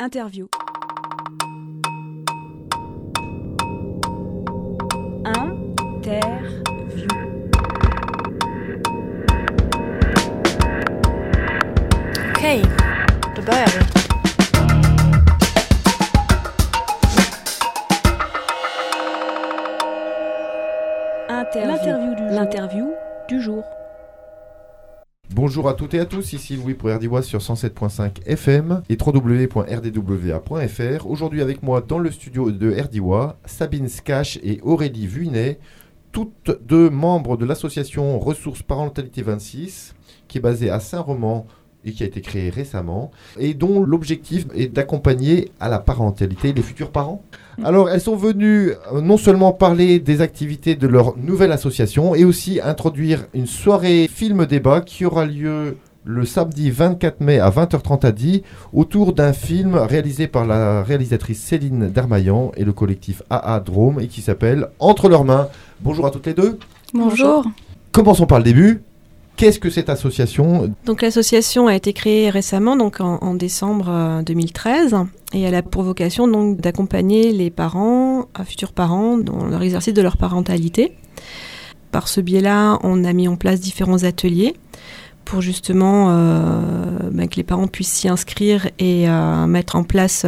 Interview. Interview. Okej, då börjar vi. L'interview du jour. Bonjour à toutes et à tous, ici Louis pour RDWA sur 107.5 FM et www.rdwa.fr. Aujourd'hui avec moi dans le studio de RDWA, Sabine Skache et Aurélie Vuinet, toutes deux membres de l'association Ressources Parentalité 26, qui est basée à Saint-Roman et qui a été créée récemment, et dont l'objectif est d'accompagner à la parentalité les futurs parents. Alors, elles sont venues non seulement parler des activités de leur nouvelle association, et aussi introduire une soirée film-débat qui aura lieu le samedi 24 mai à 20h30 à Die, autour d'un film réalisé par la réalisatrice Céline Darmaillan et le collectif AA Drôme, et qui s'appelle Entre leurs mains. Bonjour à toutes les deux. Bonjour. Commençons par le début. Qu'est-ce que cette association ? Donc l'association a été créée récemment, donc en décembre 2013, et elle a pour vocation donc d'accompagner les parents, futurs parents, dans leur exercice de leur parentalité. Par ce biais-là, on a mis en place différents ateliers pour justement que les parents puissent s'y inscrire et mettre en place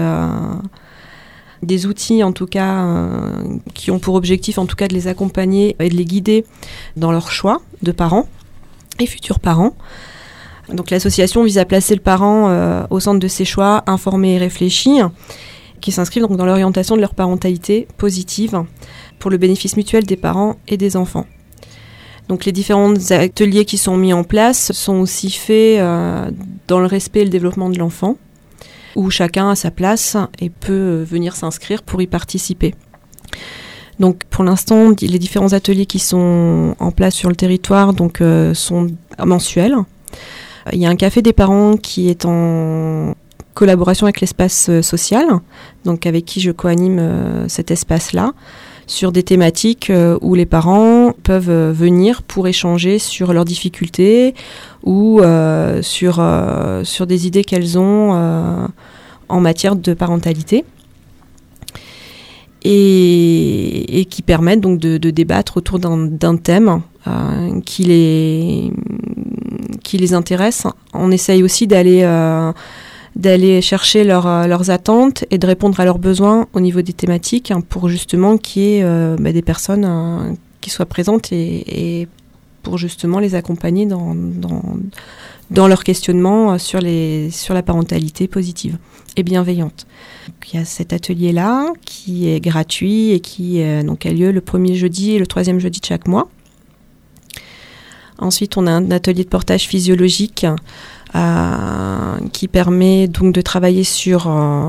des outils, en tout cas, qui ont pour objectif, en tout cas, de les accompagner et de les guider dans leur choix de parents et futurs parents. Donc l'association vise à placer le parent au centre de ses choix, informés et réfléchis, qui s'inscrivent donc dans l'orientation de leur parentalité positive pour le bénéfice mutuel des parents et des enfants. Donc les différents ateliers qui sont mis en place sont aussi faits dans le respect et le développement de l'enfant, où chacun a sa place et peut venir s'inscrire pour y participer. Donc pour l'instant, les différents ateliers qui sont en place sur le territoire sont mensuels. Il y a un café des parents qui est en collaboration avec l'espace social, donc avec qui je co-anime cet espace-là, sur des thématiques où les parents peuvent venir pour échanger sur leurs difficultés ou sur des idées qu'elles ont en matière de parentalité. Et qui permettent donc de débattre autour d'un thème qui les intéresse. On essaye aussi d'aller chercher leurs attentes et de répondre à leurs besoins au niveau des thématiques pour justement qu'il y ait des personnes qui soient présentes et pour justement les accompagner dans leur questionnement sur la parentalité positive et bienveillante. Donc, il y a cet atelier-là qui est gratuit et qui a lieu le premier jeudi et le troisième jeudi de chaque mois. Ensuite, on a un atelier de portage physiologique qui permet donc de travailler sur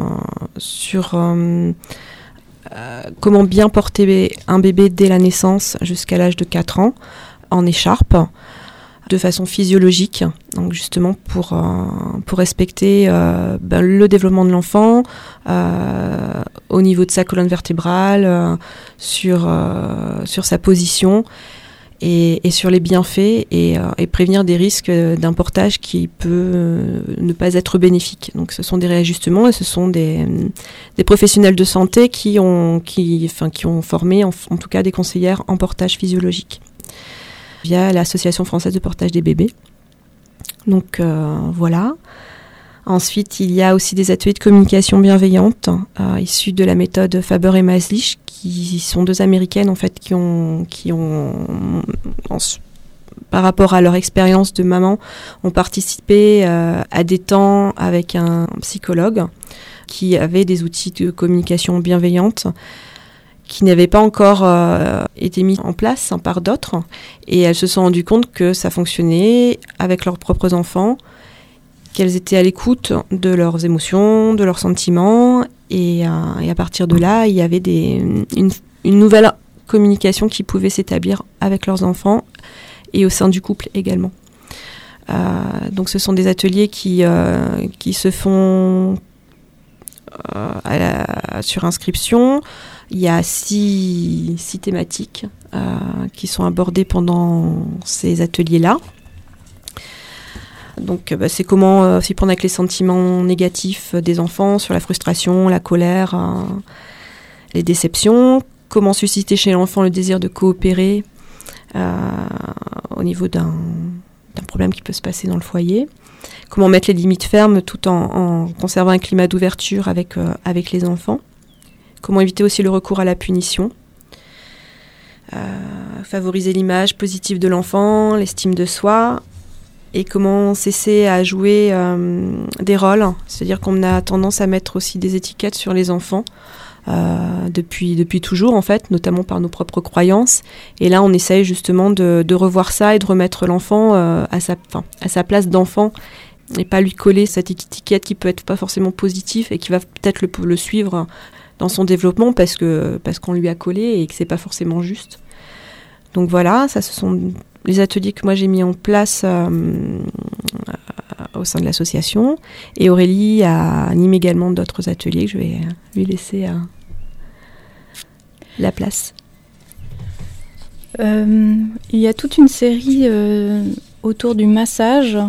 comment bien porter un bébé dès la naissance jusqu'à l'âge de 4 ans en écharpe, de façon physiologique, donc justement pour respecter le développement de l'enfant au niveau de sa colonne vertébrale, sur sa position et sur les bienfaits et prévenir des risques d'un portage qui peut ne pas être bénéfique. Donc ce sont des réajustements et ce sont des professionnels de santé qui ont formé en tout cas des conseillères en portage physiologique via l'Association française de portage des bébés. Donc voilà. Ensuite, il y a aussi des ateliers de communication bienveillante issus de la méthode Faber et Maslich, qui sont deux Américaines en fait qui ont par rapport à leur expérience de maman, ont participé à des temps avec un psychologue qui avait des outils de communication bienveillante qui n'avaient pas encore été mis en place par d'autres. Et elles se sont rendues compte que ça fonctionnait avec leurs propres enfants, qu'elles étaient à l'écoute de leurs émotions, de leurs sentiments. Et à partir de là, il y avait une nouvelle communication qui pouvait s'établir avec leurs enfants et au sein du couple également. Donc ce sont des ateliers qui se font sur inscription. Il y a 6 thématiques qui sont abordées pendant ces ateliers-là. Donc c'est comment s'y prendre avec les sentiments négatifs des enfants, sur la frustration, la colère, les déceptions, comment susciter chez l'enfant le désir de coopérer au niveau d'un problème qui peut se passer dans le foyer, comment mettre les limites fermes tout en conservant un climat d'ouverture avec les enfants, comment éviter aussi le recours à la punition, favoriser l'image positive de l'enfant, l'estime de soi, et comment cesser à jouer des rôles, c'est-à-dire qu'on a tendance à mettre aussi des étiquettes sur les enfants depuis toujours en fait, notamment par nos propres croyances, et là on essaye justement de revoir ça et de remettre l'enfant à sa place d'enfant et pas lui coller cette étiquette qui peut être pas forcément positive et qui va peut-être le suivre dans son développement parce qu'on lui a collé et que c'est pas forcément juste. Donc voilà, ça ce sont les ateliers que moi j'ai mis en place au sein de l'association, et Aurélie anime également d'autres ateliers que je vais lui laisser la place. Il y a toute une série autour du massage.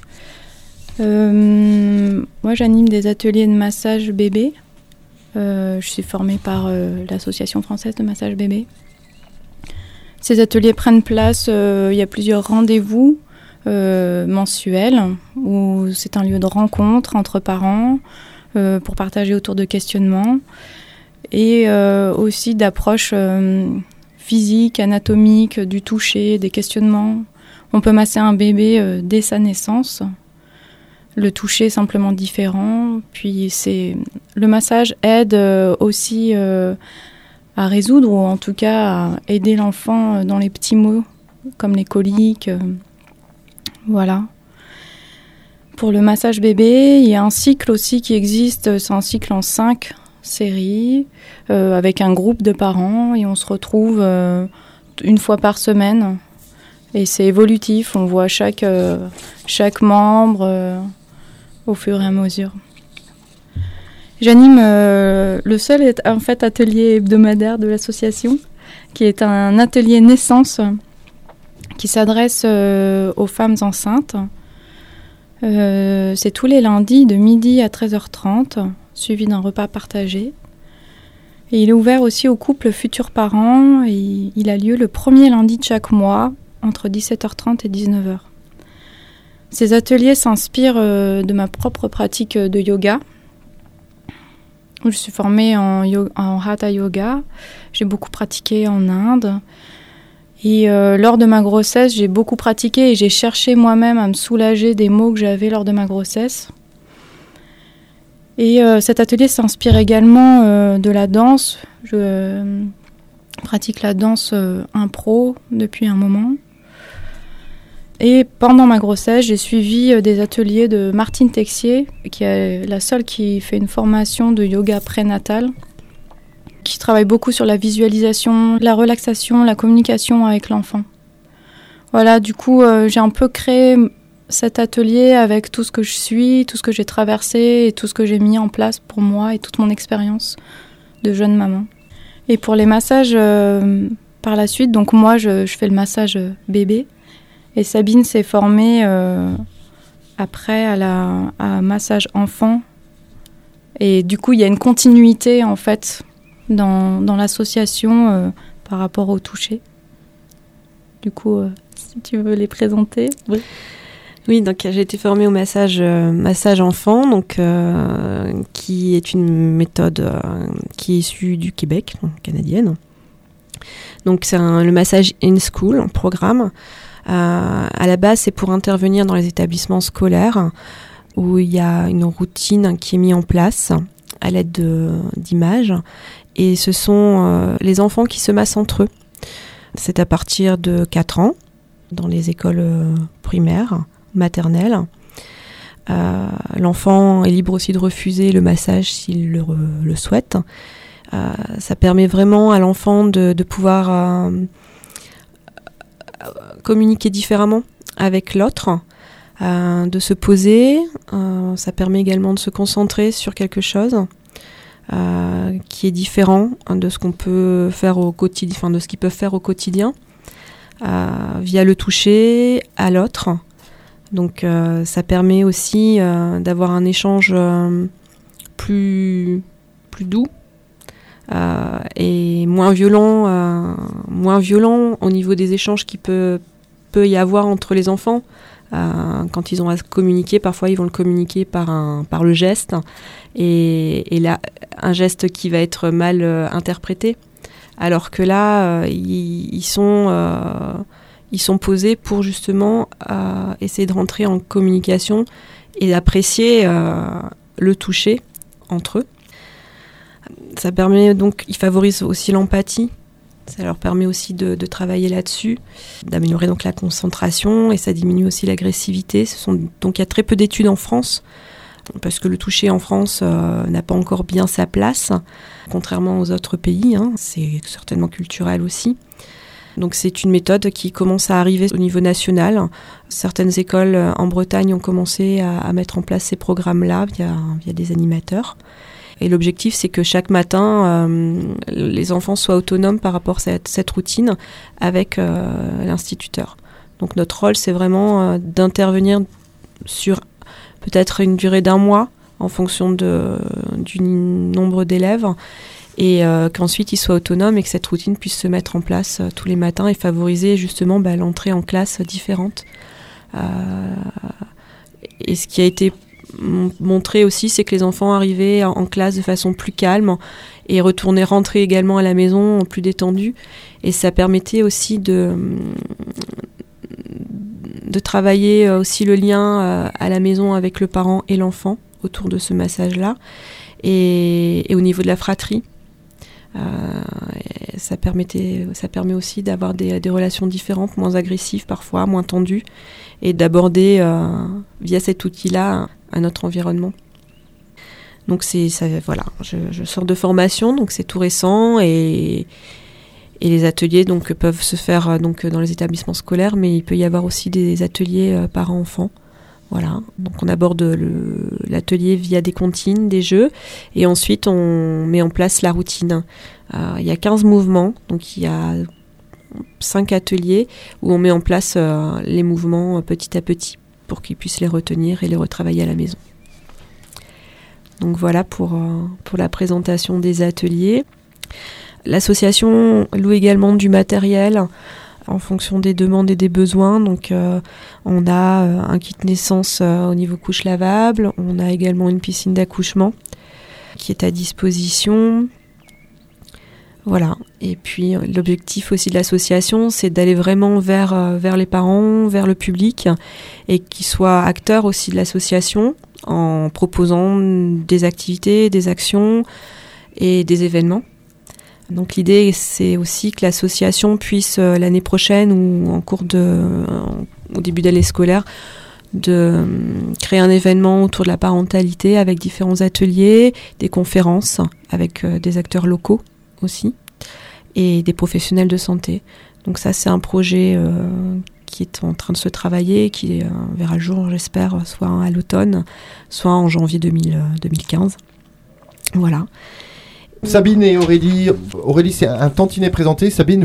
Moi j'anime des ateliers de massage bébé. Je suis formée par l'Association française de massage bébé. Ces ateliers prennent place, il y a plusieurs rendez-vous mensuels où c'est un lieu de rencontre entre parents pour partager autour de questionnements et aussi d'approches physiques, anatomiques, du toucher, des questionnements. On peut masser un bébé dès sa naissance. Le toucher est simplement différent. Puis le massage aide aussi à résoudre, ou en tout cas à aider l'enfant dans les petits maux, comme les coliques. Voilà. Pour le massage bébé, il y a un cycle aussi qui existe. C'est un cycle en 5 séries, avec un groupe de parents, et on se retrouve une fois par semaine. Et c'est évolutif, on voit chaque membre au fur et à mesure. J'anime le seul atelier hebdomadaire de l'association, qui est un atelier naissance qui s'adresse aux femmes enceintes. C'est tous les lundis de midi à 13h30, suivi d'un repas partagé. Et il est ouvert aussi aux couples futurs parents, et il a lieu le premier lundi de chaque mois, entre 17h30 et 19h. Ces ateliers s'inspirent de ma propre pratique de yoga. Je suis formée en Hatha Yoga. J'ai beaucoup pratiqué en Inde. Et lors de ma grossesse, j'ai beaucoup pratiqué et j'ai cherché moi-même à me soulager des maux que j'avais lors de ma grossesse. Et cet atelier s'inspire également de la danse. Je pratique la danse impro depuis un moment. Et pendant ma grossesse, j'ai suivi des ateliers de Martine Texier, qui est la seule qui fait une formation de yoga prénatal, qui travaille beaucoup sur la visualisation, la relaxation, la communication avec l'enfant. Voilà, du coup, j'ai un peu créé cet atelier avec tout ce que je suis, tout ce que j'ai traversé et tout ce que j'ai mis en place pour moi et toute mon expérience de jeune maman. Et pour les massages, par la suite, donc moi, je fais le massage bébé. Et Sabine s'est formée après à massage enfant. Et du coup, il y a une continuité, en fait, dans l'association par rapport au toucher. Du coup, si tu veux les présenter. Oui. Oui, donc j'ai été formée au massage enfant, donc qui est une méthode qui est issue du Québec, donc canadienne. Donc c'est le massage in school, un programme. À la base, c'est pour intervenir dans les établissements scolaires où il y a une routine qui est mise en place à l'aide d'images. Et ce sont les enfants qui se massent entre eux. C'est à partir de 4 ans, dans les écoles primaires, maternelles. L'enfant est libre aussi de refuser le massage s'il le souhaite. Ça permet vraiment à l'enfant de pouvoir communiquer différemment avec l'autre, de se poser. Ça permet également de se concentrer sur quelque chose qui est différent de ce qu'on peut faire au quotidien, enfin de ce qu'ils peuvent faire au quotidien, via le toucher à l'autre, Donc ça permet aussi d'avoir un échange plus doux et moins violent au niveau des échanges qu'il peut y avoir entre les enfants. Quand ils ont à communiquer, parfois ils vont le communiquer par le geste, et là, un geste qui va être mal interprété. Alors que là, ils sont posés pour justement essayer de rentrer en communication et d'apprécier le toucher entre eux. Ça permet donc, ils favorisent aussi l'empathie. Ça leur permet aussi de travailler là-dessus, d'améliorer donc la concentration, et ça diminue aussi l'agressivité. Donc il y a très peu d'études en France, parce que le toucher en France n'a pas encore bien sa place, contrairement aux autres pays. C'est certainement culturel aussi. Donc c'est une méthode qui commence à arriver au niveau national. Certaines écoles en Bretagne ont commencé à mettre en place ces programmes-là via des animateurs. Et l'objectif, c'est que chaque matin, les enfants soient autonomes par rapport à cette routine avec l'instituteur. Donc notre rôle, c'est vraiment d'intervenir sur peut-être une durée d'1 mois en fonction du nombre d'élèves, et qu'ensuite ils soient autonomes et que cette routine puisse se mettre en place tous les matins et favoriser justement l'entrée en classe différente. Et ce qui a été montré aussi, c'est que les enfants arrivaient en classe de façon plus calme et rentrer également à la maison plus détendus, et ça permettait aussi de travailler aussi le lien à la maison avec le parent et l'enfant autour de ce massage-là, et au niveau de la fratrie. Ça permet aussi d'avoir des relations différentes, moins agressives parfois, moins tendues, et d'aborder via cet outil-là à notre environnement. Donc voilà, je sors de formation, donc c'est tout récent, et les ateliers donc peuvent se faire donc dans les établissements scolaires, mais il peut y avoir aussi des ateliers parents-enfants. Voilà, donc on aborde l'atelier via des comptines, des jeux, et ensuite on met en place la routine. Il y a 15 mouvements, donc il y a 5 ateliers où on met en place les mouvements petit à petit pour qu'ils puissent les retenir et les retravailler à la maison. Donc voilà pour la présentation des ateliers. L'association loue également du matériel en fonction des demandes et des besoins. Donc on a un kit naissance au niveau couche lavable, on a également une piscine d'accouchement qui est à disposition. Voilà. Et puis l'objectif aussi de l'association, c'est d'aller vraiment vers les parents, vers le public, et qu'ils soient acteurs aussi de l'association en proposant des activités, des actions et des événements. Donc l'idée, c'est aussi que l'association puisse l'année prochaine ou au début d'année scolaire, de créer un événement autour de la parentalité avec différents ateliers, des conférences avec des acteurs locaux aussi, et des professionnels de santé. Donc ça, c'est un projet qui est en train de se travailler, qui verra le jour, j'espère, soit à l'automne, soit en janvier 2015. Voilà. Sabine et Aurélie, c'est un tantinet présenté. Sabine,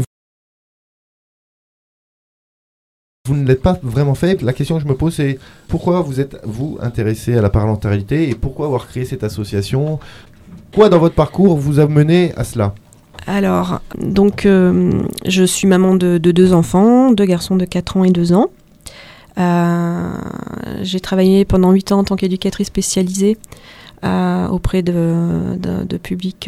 vous ne l'êtes pas vraiment fait. La question que je me pose, c'est pourquoi vous êtes, intéressé à la parentalité, et pourquoi avoir créé cette association ? Quoi dans votre parcours vous a mené à cela ? Alors, donc, je suis maman de 2 enfants, 2 garçons de 4 ans et 2 ans. J'ai travaillé pendant 8 ans en tant qu'éducatrice spécialisée auprès de publics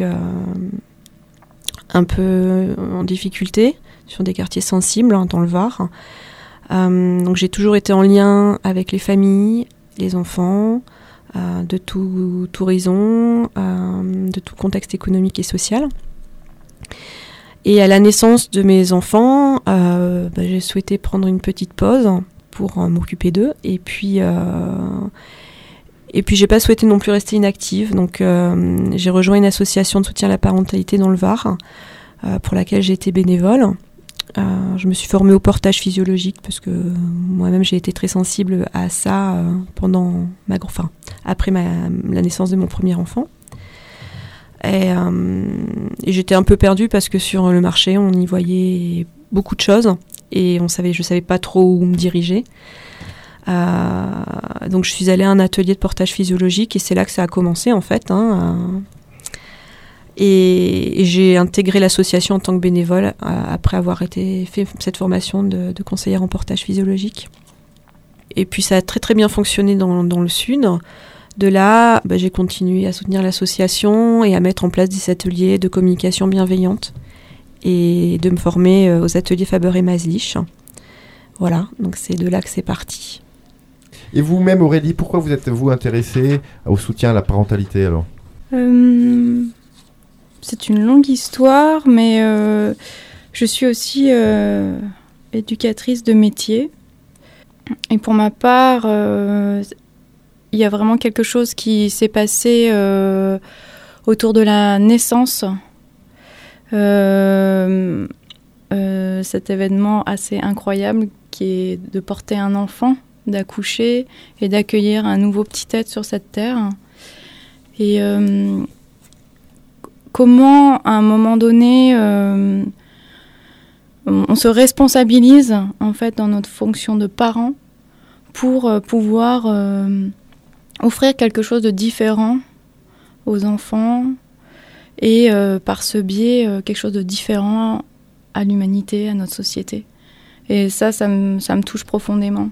un peu en difficulté, sur des quartiers sensibles dans le Var. Donc j'ai toujours été en lien avec les familles, les enfants, de tout horizon, de tout contexte économique et social. Et à la naissance de mes enfants, j'ai souhaité prendre une petite pause pour m'occuper d'eux. Et puis j'ai pas souhaité non plus rester inactive. Donc j'ai rejoint une association de soutien à la parentalité dans le Var, pour laquelle j'ai été bénévole. Je me suis formée au portage physiologique parce que moi-même j'ai été très sensible à ça après la naissance de mon premier enfant. Et j'étais un peu perdue parce que sur le marché on y voyait beaucoup de choses et je savais pas trop où me diriger. Donc je suis allée à un atelier de portage physiologique et c'est là que ça a commencé en fait. Et j'ai intégré l'association en tant que bénévole après avoir fait cette formation de conseillère en portage physiologique. Et puis ça a très très bien fonctionné dans le sud. De là, j'ai continué à soutenir l'association et à mettre en place des ateliers de communication bienveillante et de me former aux ateliers Faber et Maslich. Voilà, donc c'est de là que c'est parti. Et vous-même, Aurélie, pourquoi vous êtes-vous intéressée au soutien à la parentalité alors ? C'est une longue histoire, mais je suis aussi éducatrice de métier. Et pour ma part, il y a vraiment quelque chose qui s'est passé autour de la naissance. Cet événement assez incroyable qui est de porter un enfant, d'accoucher et d'accueillir un nouveau petit être sur cette terre. Et comment, à un moment donné, on se responsabilise en fait dans notre fonction de parent pour pouvoir offrir quelque chose de différent aux enfants et par ce biais quelque chose de différent à l'humanité, à notre société. Et ça me touche profondément.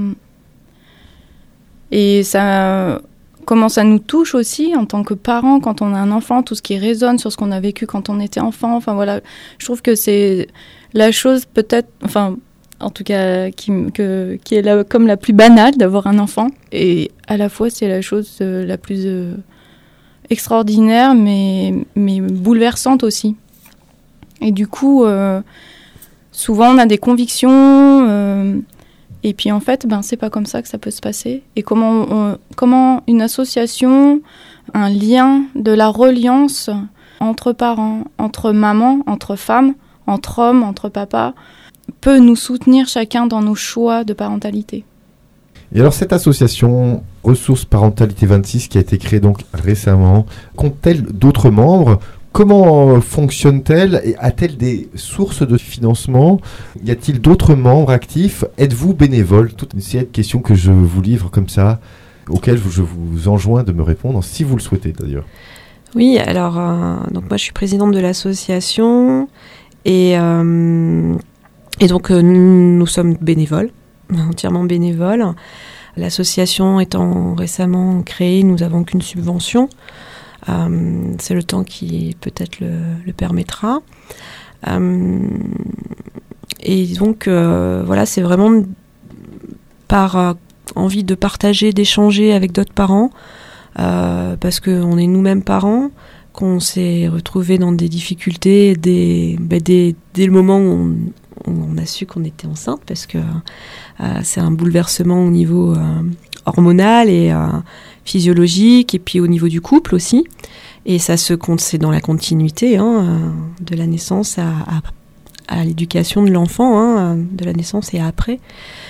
Et ça, comment ça nous touche aussi en tant que parents quand on a un enfant, tout ce qui résonne sur ce qu'on a vécu quand on était enfant. Enfin voilà, je trouve que c'est la chose peut-être, enfin en tout cas qui est comme la plus banale d'avoir un enfant. Et à la fois c'est la chose la plus extraordinaire mais bouleversante aussi. Et du coup, souvent on a des convictions. Et puis en fait, c'est pas comme ça que ça peut se passer. Et comment une association, un lien, de la reliance entre parents, entre mamans, entre femmes, entre hommes, entre papas, peut nous soutenir chacun dans nos choix de parentalité. Et alors cette association Ressources Parentalité 26 qui a été créée donc récemment, compte-t-elle d'autres membres ? Comment fonctionne-t-elle et a-t-elle des sources de financement ? Y a-t-il d'autres membres actifs ? Êtes-vous bénévole ? Toute une série de questions que je vous livre comme ça, auxquelles je vous enjoins de me répondre, si vous le souhaitez d'ailleurs. Oui, alors donc moi je suis présidente de l'association et donc nous sommes bénévoles, entièrement bénévoles. L'association étant récemment créée, nous n'avons qu'une subvention. C'est le temps qui peut-être le permettra. Et donc, voilà, c'est vraiment par envie de partager, d'échanger avec d'autres parents, parce qu'on est nous-mêmes parents, qu'on s'est retrouvés dans des difficultés dès le moment où on a su qu'on était enceinte, parce que c'est un bouleversement au niveau hormonal et physiologique, et puis au niveau du couple aussi. Et ça c'est dans la continuité de la naissance à l'éducation de l'enfant, de la naissance et après.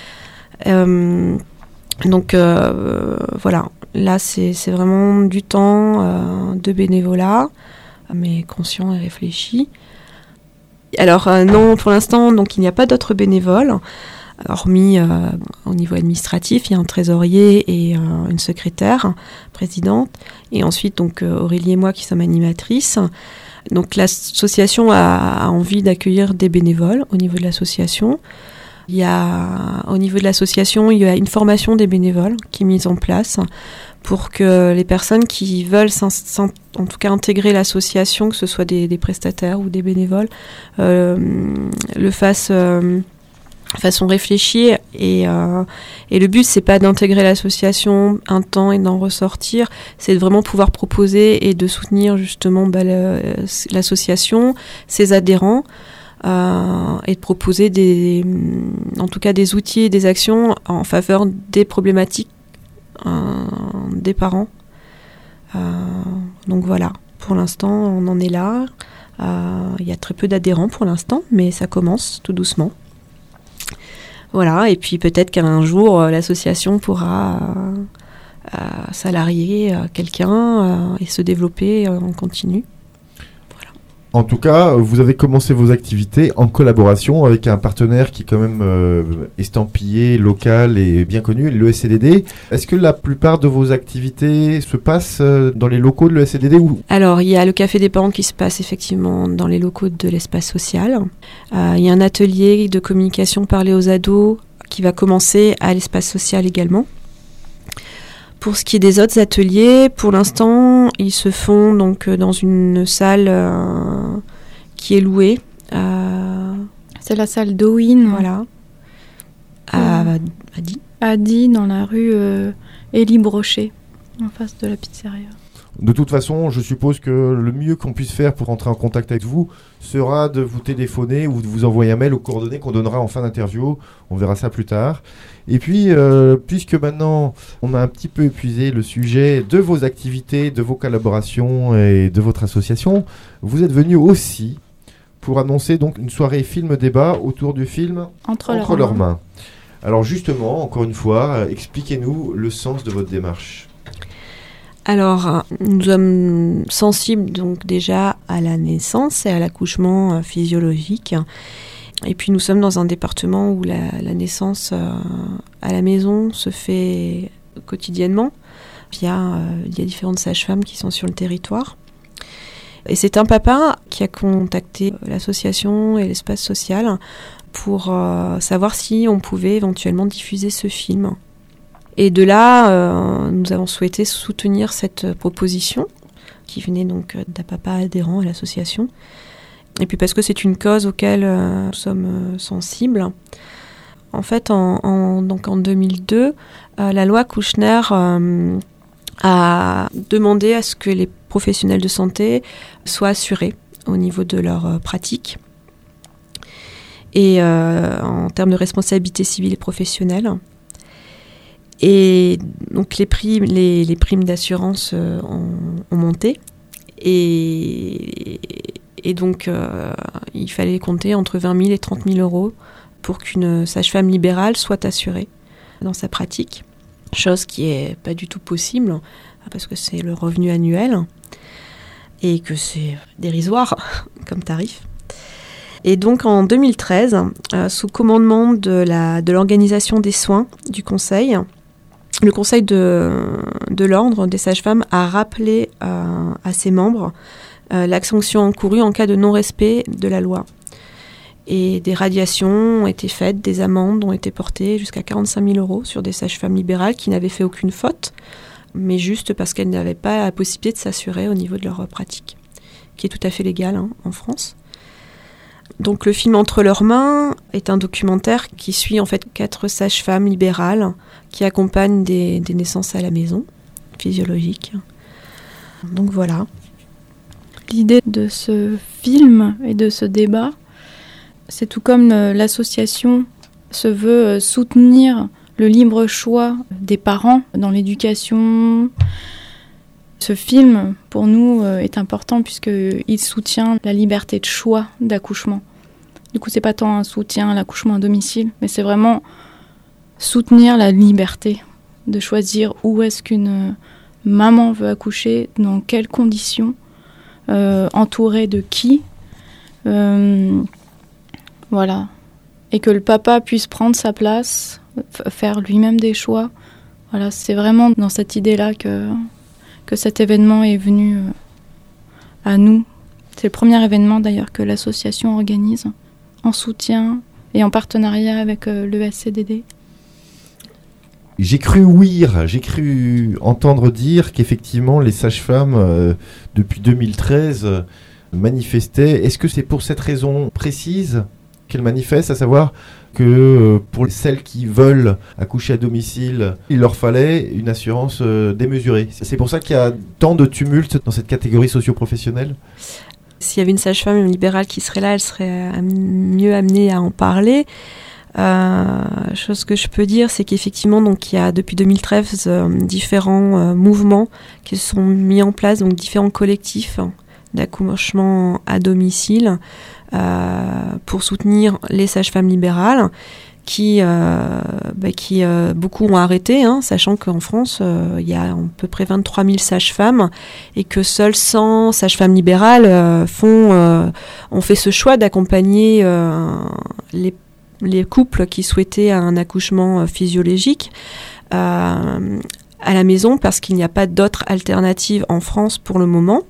Donc voilà, là c'est vraiment du temps de bénévolat, mais conscient et réfléchi. Alors non, pour l'instant, donc il n'y a pas d'autres bénévoles. Hormis au niveau administratif, il y a un trésorier et une secrétaire, présidente. Et ensuite, donc Aurélie et moi qui sommes animatrices. Donc l'association a envie d'accueillir des bénévoles au niveau de l'association. Au niveau de l'association, il y a une formation des bénévoles qui est mise en place pour que les personnes qui veulent en tout cas intégrer l'association, que ce soit des prestataires ou des bénévoles, le fassent de façon réfléchie et le but c'est pas d'intégrer l'association un temps et d'en ressortir, c'est de vraiment pouvoir proposer et de soutenir justement l'association, ses adhérents et de proposer en tout cas des outils et des actions en faveur des problématiques des parents. Donc voilà, pour l'instant on en est là, il y a très peu d'adhérents pour l'instant, mais ça commence tout doucement. Voilà, et puis peut-être qu'un jour, l'association pourra salarier quelqu'un et se développer en continu. Voilà. En tout cas, vous avez commencé vos activités en collaboration avec un partenaire qui est quand même estampillé, local et bien connu, l'ESCDD. Est-ce que la plupart de vos activités se passent dans les locaux de l'ESCDD ou... Alors, il y a le Café des parents qui se passe effectivement dans les locaux de l'espace social. Il y a un atelier de communication parlée aux ados qui va commencer à l'espace social également. Pour ce qui est des autres ateliers, pour l'instant, ils se font donc dans une salle qui est louée. C'est la salle d'Owin. Voilà. À Die. À Die, dans la rue Élie Brochet, en face de la pizzeria. De toute façon, je suppose que le mieux qu'on puisse faire pour entrer en contact avec vous sera de vous téléphoner ou de vous envoyer un mail aux coordonnées qu'on donnera en fin d'interview. On verra ça plus tard. Et puis, puisque maintenant on a un petit peu épuisé le sujet de vos activités, de vos collaborations et de votre association, vous êtes venu aussi pour annoncer donc une soirée film-débat autour du film Entre leurs mains. Alors justement, encore une fois, expliquez-nous le sens de votre démarche. Alors, nous sommes sensibles donc déjà à la naissance et à l'accouchement physiologique. Et puis nous sommes dans un département où la naissance à la maison se fait quotidiennement. Il y a différentes sages-femmes qui sont sur le territoire. Et c'est un papa qui a contacté l'association et l'espace social pour savoir si on pouvait éventuellement diffuser ce film. Et de là, nous avons souhaité soutenir cette proposition qui venait donc d'un papa adhérent à l'association. Et puis parce que c'est une cause auquel nous sommes sensibles. En fait, en 2002, la loi Kouchner a demandé à ce que les professionnels de santé soient assurés au niveau de leur pratique. Et en termes de responsabilité civile et professionnelle. Et donc les primes d'assurance ont monté. Et donc il fallait compter entre 20 000 et 30 000 euros pour qu'une sage-femme libérale soit assurée dans sa pratique. Chose qui n'est pas du tout possible, parce que c'est le revenu annuel et que c'est dérisoire comme tarif. Et donc en 2013, sous commandement de l'organisation des soins du Conseil, le Conseil de l'Ordre des sages-femmes a rappelé à ses membres la sanction encourue en cas de non-respect de la loi. Et des radiations ont été faites, des amendes ont été portées jusqu'à 45 000 euros sur des sages-femmes libérales qui n'avaient fait aucune faute, mais juste parce qu'elles n'avaient pas la possibilité de s'assurer au niveau de leur pratique, qui est tout à fait légal en France. Donc le film Entre leurs mains est un documentaire qui suit en fait 4 sages-femmes libérales qui accompagnent des naissances à la maison, physiologiques. Donc voilà. L'idée de ce film et de ce débat, c'est tout comme l'association se veut soutenir le libre choix des parents dans l'éducation. Ce film, pour nous, est important puisqu'il soutient la liberté de choix d'accouchement. Du coup, c'est pas tant un soutien à l'accouchement à domicile, mais c'est vraiment soutenir la liberté de choisir où est-ce qu'une maman veut accoucher, dans quelles conditions, entourée de qui. Voilà. Et que le papa puisse prendre sa place, faire lui-même des choix. Voilà, c'est vraiment dans cette idée-là que cet événement est venu à nous. C'est le premier événement d'ailleurs que l'association organise en soutien et en partenariat avec l'ESCDD. J'ai cru entendre dire qu'effectivement les sages-femmes depuis 2013 manifestaient. Est-ce que c'est pour cette raison précise qu'elles manifestent, à savoir que pour celles qui veulent accoucher à domicile, il leur fallait une assurance démesurée? C'est pour ça qu'il y a tant de tumulte dans cette catégorie socio-professionnelle? S'il y avait une sage-femme libérale qui serait là, elle serait mieux amenée à en parler. Chose que je peux dire, c'est qu'effectivement, donc, il y a depuis 2013 différents mouvements qui se sont mis en place, donc différents collectifs d'accouchement à domicile pour soutenir les sages-femmes libérales qui beaucoup ont arrêté, sachant qu'en France, il y a à peu près 23 000 sages-femmes et que seules 100 sages-femmes libérales ont fait ce choix d'accompagner les couples qui souhaitaient un accouchement physiologique à la maison parce qu'il n'y a pas d'autres alternatives en France pour le moment.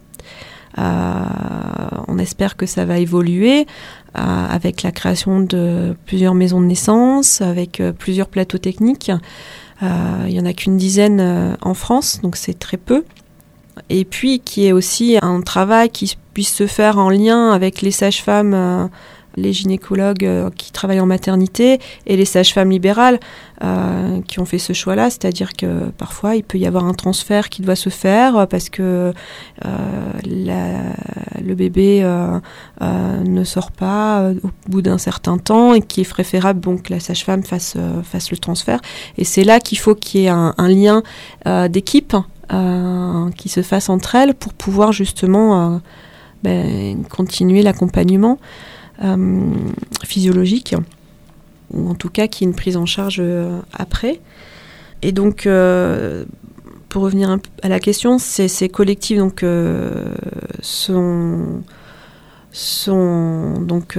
On espère que ça va évoluer avec la création de plusieurs maisons de naissance, avec plusieurs plateaux techniques. Il n'y en a qu'une dizaine en France, donc c'est très peu. Et puis qu'il y ait aussi un travail qui puisse se faire en lien avec les sages-femmes, les gynécologues qui travaillent en maternité et les sages-femmes libérales qui ont fait ce choix-là, c'est-à-dire que parfois il peut y avoir un transfert qui doit se faire parce que le bébé ne sort pas au bout d'un certain temps et qu'il est préférable que la sage-femme fasse le transfert. Et c'est là qu'il faut qu'il y ait un lien d'équipe qui se fasse entre elles pour pouvoir justement continuer l'accompagnement physiologique, ou en tout cas qu'il y ait une prise en charge après. Et donc, pour revenir un peu à la question, ces collectifs donc, sont donc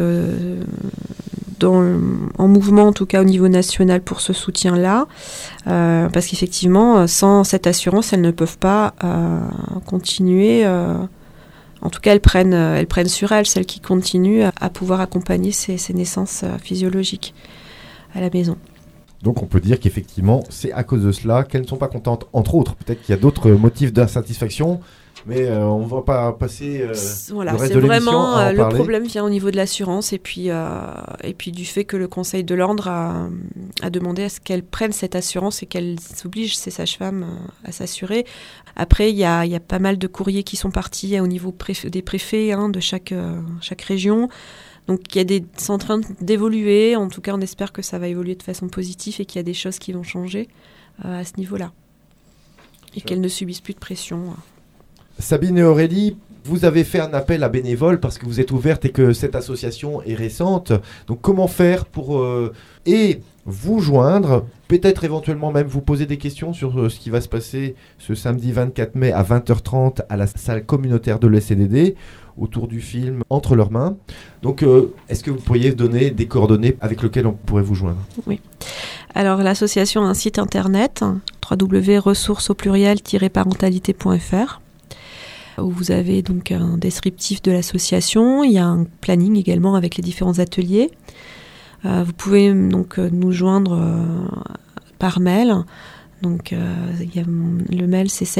en mouvement, en tout cas au niveau national, pour ce soutien-là, parce qu'effectivement, sans cette assurance, elles ne peuvent pas continuer. En tout cas, elles prennent sur elles, celles qui continuent à pouvoir accompagner ces naissances physiologiques à la maison. Donc on peut dire qu'effectivement, c'est à cause de cela qu'elles ne sont pas contentes. Entre autres, peut-être qu'il y a d'autres motifs d'insatisfaction, mais on ne va pas passer voilà, le reste c'est de l'émission vraiment à en le parler. problème vient au niveau de l'assurance et puis du fait que le Conseil de l'Ordre a demandé à ce qu'elles prennent cette assurance et qu'elles obligent ces sages-femmes à s'assurer. Après, il y a pas mal de courriers qui sont partis au niveau des préfets de chaque région. Donc c'est en train d'évoluer. En tout cas, on espère que ça va évoluer de façon positive et qu'il y a des choses qui vont changer à ce niveau-là. Et qu'elles ne subissent plus de pression. Sabine et Aurélie, vous avez fait un appel à bénévoles parce que vous êtes ouverte et que cette association est récente. Donc comment faire pour vous joindre, peut-être éventuellement même vous poser des questions sur ce qui va se passer ce samedi 24 mai à 20h30 à la salle communautaire de l'ECDD autour du film Entre leurs mains. Donc est-ce que vous pourriez donner des coordonnées avec lesquelles on pourrait vous joindre ? Oui. Alors l'association a un site internet www.ressources-parentalité.fr où vous avez donc un descriptif de l'association. Il y a un planning également avec les différents ateliers. Vous pouvez donc nous joindre par mail. Donc le mail c'est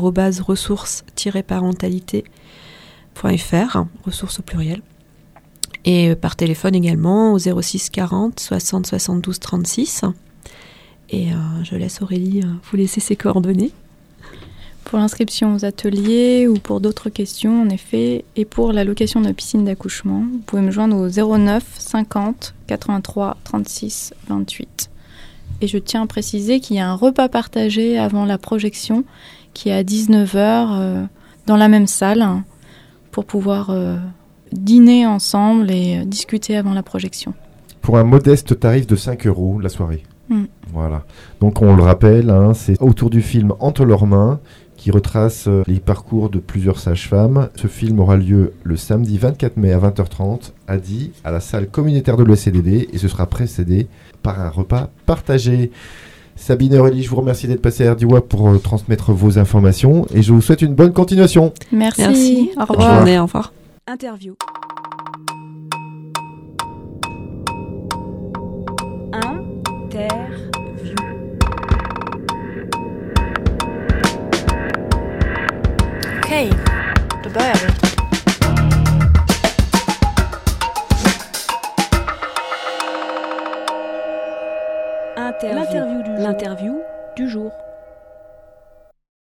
sabine@ressources-parentalité.fr, ressources au pluriel. Et par téléphone également au 06 40 60 72 36. Et je laisse Aurélie vous laisser ses coordonnées. Pour l'inscription aux ateliers ou pour d'autres questions, en effet, et pour la location de piscine d'accouchement, vous pouvez me joindre au 09 50 83 36 28. Et je tiens à préciser qu'il y a un repas partagé avant la projection qui est à 19h dans la même salle pour pouvoir dîner ensemble et discuter avant la projection. Pour un modeste tarif de 5 € la soirée. Voilà. Donc on le rappelle, c'est autour du film Entre leurs mains qui retrace les parcours de plusieurs sages-femmes. Ce film aura lieu le samedi 24 mai à 20h30 à Die, à la salle communautaire de l'ECDD, et ce sera précédé par un repas partagé. Sabine et Aurélie, je vous remercie d'être passé à RDIWA pour transmettre vos informations et je vous souhaite une bonne continuation. Merci. Au revoir. Bonne journée, au revoir. Interview. Okej, då börjar vi. L'interview du jour.